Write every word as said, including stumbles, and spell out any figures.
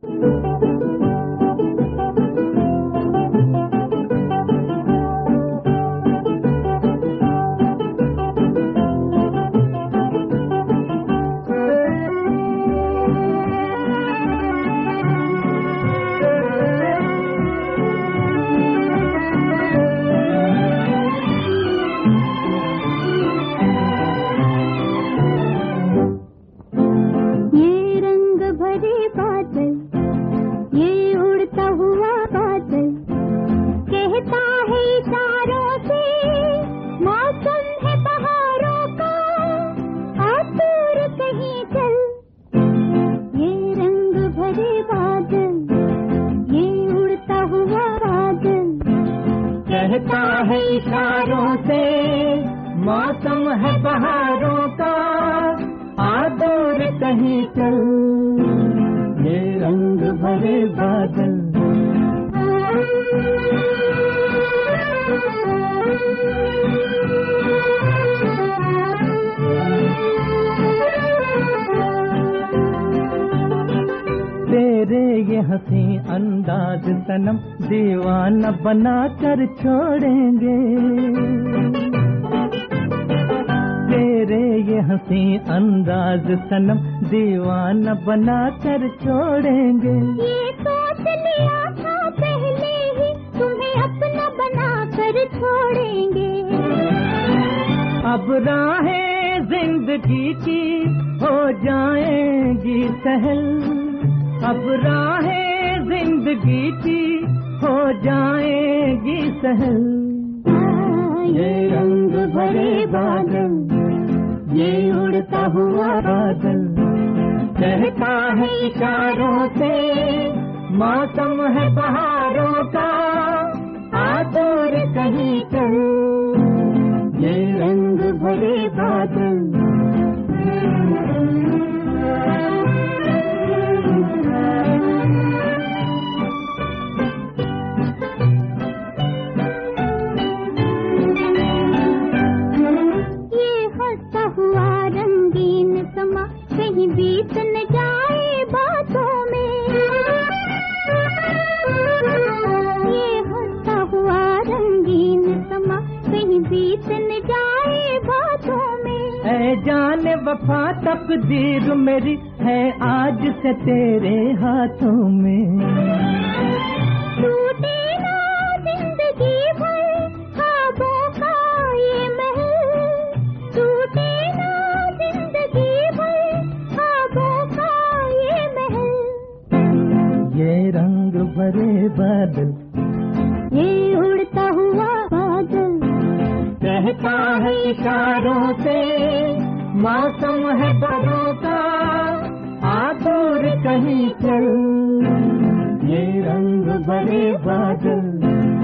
कहता है इशारों से मौसम है बहारों का, आ दूर कहीं चल। ये रंग भरे बादल तेरे ये हंसी अंदाज सनम दीवाना बना कर छोड़ेंगे। तेरे ये हंसी अंदाज सनम दीवाना बना कर छोड़ेंगे। ये सोच लिया था पहले ही तुम्हें अपना बना कर छोड़ेंगे। अब राहें जिंदगी की हो जाएंगी सहल, अब राहें जिंदगी की हो जाएगी सहल। ये रंग भरे बादल, ये उड़ता हुआ बादल, कहता है इशारों से मौसम है बहारों का, आ दूर कहीं चल। ये रंग भरे बादल कहीं बीत न जाए बातों में। ये हंसता हुआ रंगीन समा कहीं बीत न जाए बातों में। ऐ जाने वफा तकदीर मेरी है आज से तेरे हाथों में। टूटे ना जिंदगी भर ख्वाबों का ये महल, टूटे ना जिंदगी रंग भरे बादल, ये उड़ता हुआ बादल, कहता है इशारों से मौसम है बहारों का, आ दूर कहीं चल। ये रंग भरे बादल